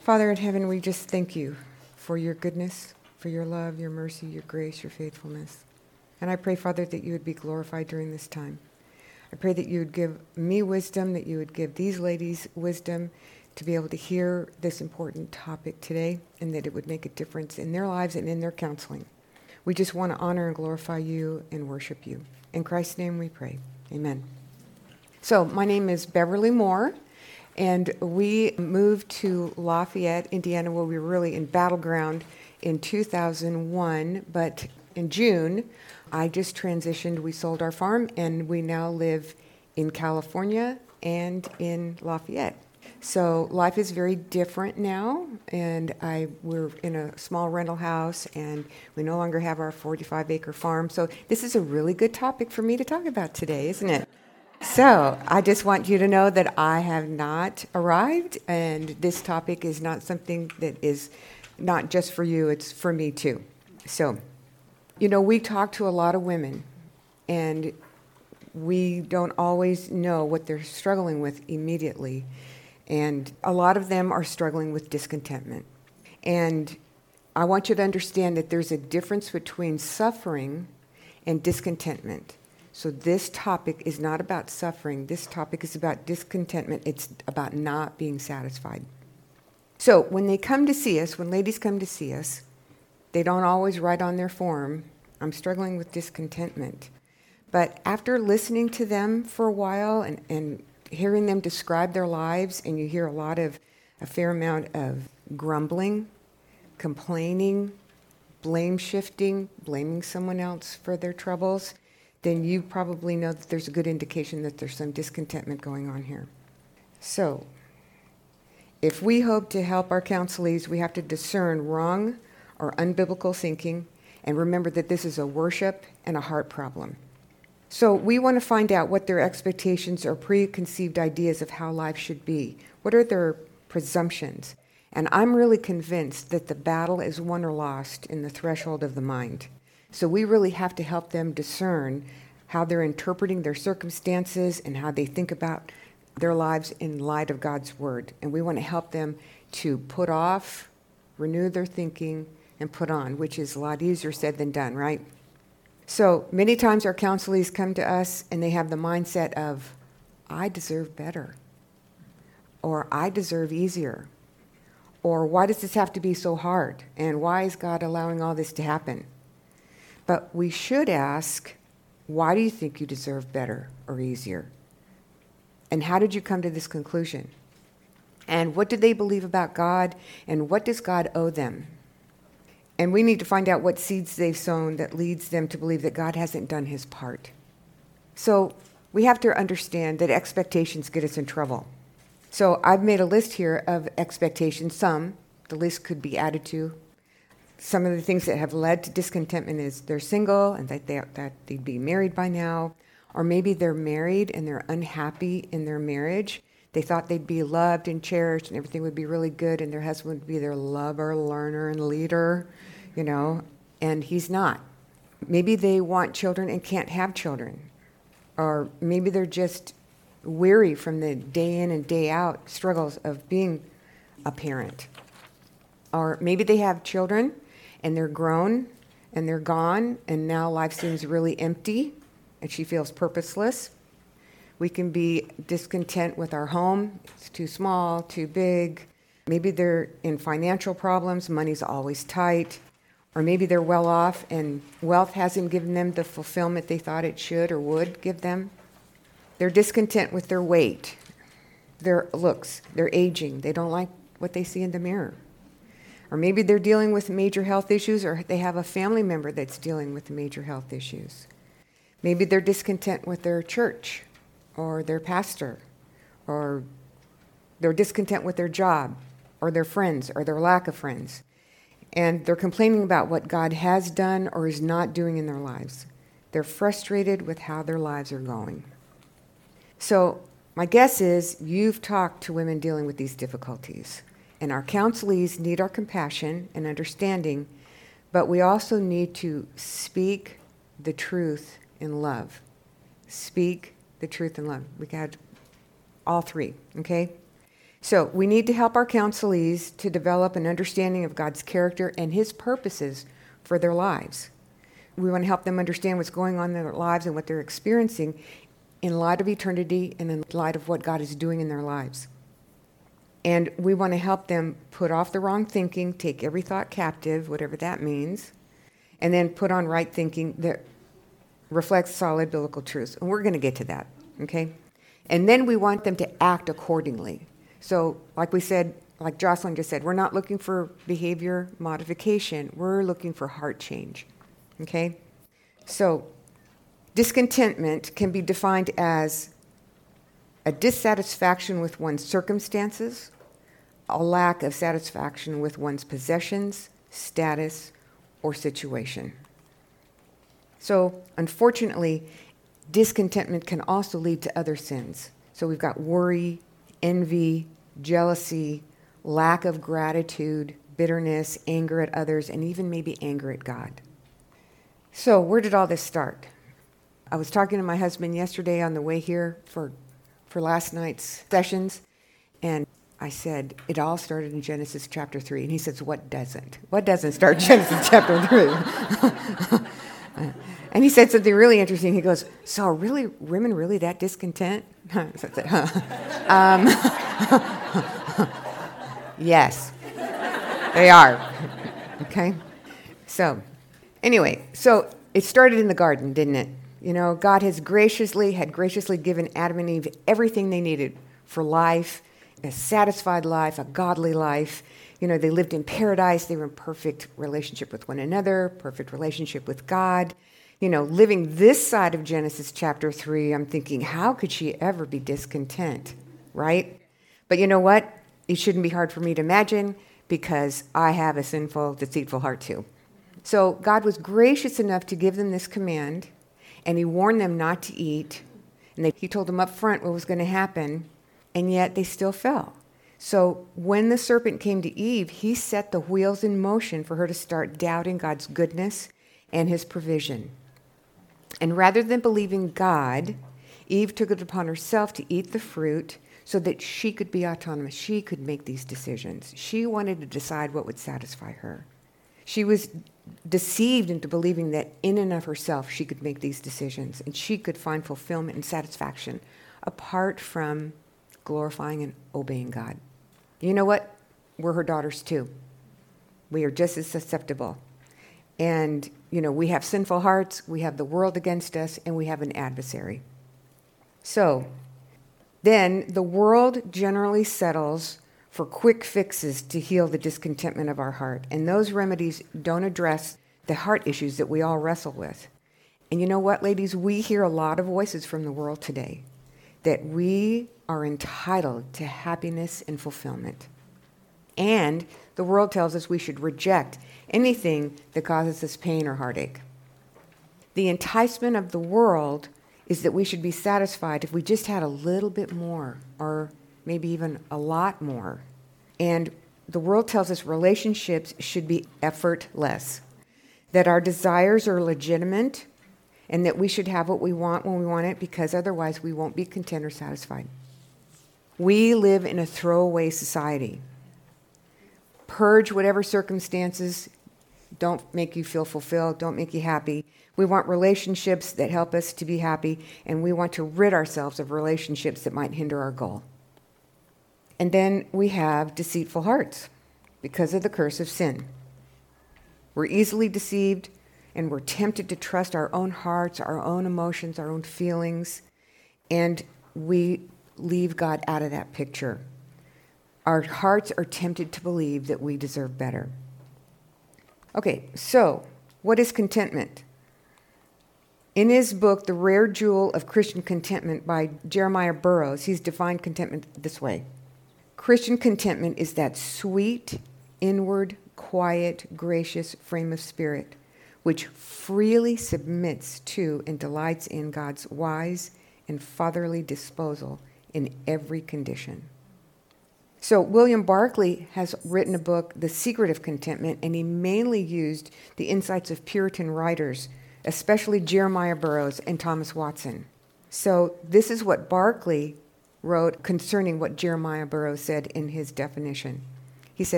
Father in heaven, we just thank you for your goodness, for your love, your mercy, your grace, your faithfulness. And I pray, Father, that you would be glorified during this time. I pray that you would give me wisdom, that you would give these ladies wisdom to be able to hear this important topic today, and that it would make a difference in their lives and in their counseling. We just want to honor and glorify you and worship you. In Christ's name we pray. Amen. So my name is Beverly Moore, and we moved to Lafayette, Indiana, where we were really in battleground in 2001, but in June, I just transitioned. We sold our farm, and we now live in California and in Lafayette. So life is very different now, and we're in a small rental house, and we no longer have our 45-acre farm. So this is a really good topic for me to talk about today, isn't it? So I just want you to know that I have not arrived, and this topic is not something that is not just for you, it's for me too. So, we talk to a lot of women, and we don't always know what they're struggling with immediately. And a lot of them are struggling with discontentment. And I want you to understand that there's a difference between suffering and discontentment. So this topic is not about suffering. This topic is about discontentment. It's about not being satisfied. So when they come to see us, when ladies come to see us, they don't always write on their form, "I'm struggling with discontentment." But after listening to them for a while and hearing them describe their lives, and you hear a fair amount of grumbling, complaining, blame shifting, blaming someone else for their troubles, then you probably know that there's a good indication that there's some discontentment going on here. So, if we hope to help our counselees, we have to discern wrong or unbiblical thinking, and remember that this is a worship and a heart problem. So we want to find out what their expectations or preconceived ideas of how life should be. What are their presumptions? And I'm really convinced that the battle is won or lost in the threshold of the mind. So we really have to help them discern how they're interpreting their circumstances and how they think about their lives in light of God's word. And we want to help them to put off, renew their thinking, and put on, which is a lot easier said than done, right? So many times our counselees come to us and they have the mindset of, "I deserve better," or "I deserve easier," or "Why does this have to be so hard?" and "Why is God allowing all this to happen?" But we should ask, why do you think you deserve better or easier? And how did you come to this conclusion? And what do they believe about God? And what does God owe them? And we need to find out what seeds they've sown that leads them to believe that God hasn't done his part. So we have to understand that expectations get us in trouble. So I've made a list here of expectations. The list could be added to. Some of the things that have led to discontentment is they're single and that they'd be married by now. Or maybe they're married and they're unhappy in their marriage. They thought they'd be loved and cherished and everything would be really good and their husband would be their lover, learner, and leader, and he's not. Maybe they want children and can't have children. Or maybe they're just weary from the day in and day out struggles of being a parent. Or maybe they have children and they're grown and they're gone and now life seems really empty and she feels purposeless. We can be discontent with our home. It's too small, too big. Maybe they're in financial problems. Money's always tight. Or maybe they're well off and wealth hasn't given them the fulfillment they thought it should or would give them. They're discontent with their weight, their looks, their aging. They don't like what they see in the mirror. Or maybe they're dealing with major health issues, or they have a family member that's dealing with major health issues. Maybe they're discontent with their church or their pastor, or they're discontent with their job or their friends or their lack of friends. And they're complaining about what God has done or is not doing in their lives. They're frustrated with how their lives are going. So my guess is you've talked to women dealing with these difficulties. And our counselees need our compassion and understanding, but we also need to speak the truth in love. Speak the truth in love. We got all three, okay? So we need to help our counselees to develop an understanding of God's character and his purposes for their lives. We want to help them understand what's going on in their lives and what they're experiencing in light of eternity and in light of what God is doing in their lives. And we want to help them put off the wrong thinking, take every thought captive, whatever that means, and then put on right thinking that reflects solid biblical truths. And we're going to get to that, okay? And then we want them to act accordingly. So like we said, like Jocelyn just said, we're not looking for behavior modification. We're looking for heart change, okay? So discontentment can be defined as a dissatisfaction with one's circumstances, a lack of satisfaction with one's possessions, status, or situation. So, unfortunately, discontentment can also lead to other sins. So we've got worry, envy, jealousy, lack of gratitude, bitterness, anger at others, and even maybe anger at God. So where did all this start? I was talking to my husband yesterday on the way here for last night's sessions, and I said, it all started in Genesis chapter 3. And he says, what doesn't? What doesn't start Genesis chapter 3? And he said something really interesting. He goes, so are women really that discontent? I said, yes, they are. Okay? So, anyway, so it started in the garden, didn't it? You know, God had graciously given Adam and Eve everything they needed for life, a satisfied life, a godly life. You know, they lived in paradise. They were in perfect relationship with one another, perfect relationship with God. You know, living this side of Genesis chapter 3, I'm thinking, how could she ever be discontent, right? But you know what? It shouldn't be hard for me to imagine because I have a sinful, deceitful heart too. So God was gracious enough to give them this command, and he warned them not to eat, and he told them up front what was going to happen, and yet they still fell. So when the serpent came to Eve, he set the wheels in motion for her to start doubting God's goodness and his provision. And rather than believing God, Eve took it upon herself to eat the fruit so that she could be autonomous. She could make these decisions. She wanted to decide what would satisfy her. She was deceived into believing that in and of herself she could make these decisions and she could find fulfillment and satisfaction apart from glorifying and obeying God. You know what? We're her daughters too. We are just as susceptible. And, you know, we have sinful hearts, we have the world against us, and we have an adversary. So, then the world generally settles for quick fixes to heal the discontentment of our heart. And those remedies don't address the heart issues that we all wrestle with. And you know what, ladies? We hear a lot of voices from the world today that we are entitled to happiness and fulfillment. And the world tells us we should reject anything that causes us pain or heartache. The enticement of the world is that we should be satisfied if we just had a little bit more, or maybe even a lot more. And the world tells us relationships should be effortless, that our desires are legitimate, and that we should have what we want when we want it, because otherwise we won't be content or satisfied. We live in a throwaway society. Purge whatever circumstances don't make you feel fulfilled, don't make you happy. We want relationships that help us to be happy, and we want to rid ourselves of relationships that might hinder our goal. And then we have deceitful hearts because of the curse of sin. We're easily deceived, and we're tempted to trust our own hearts, our own emotions, our own feelings, and we leave God out of that picture. Our hearts are tempted to believe that we deserve better. Okay, so what is contentment? In his book, The Rare Jewel of Christian Contentment by Jeremiah Burroughs, he's defined contentment this way. Christian contentment is that sweet, inward, quiet, gracious frame of spirit, which freely submits to and delights in God's wise and fatherly disposal in every condition. So William Barclay has written a book, The Secret of Contentment, and he mainly used the insights of Puritan writers, especially Jeremiah Burroughs and Thomas Watson. So this is what Barclay wrote concerning what Jeremiah Burroughs said in his definition.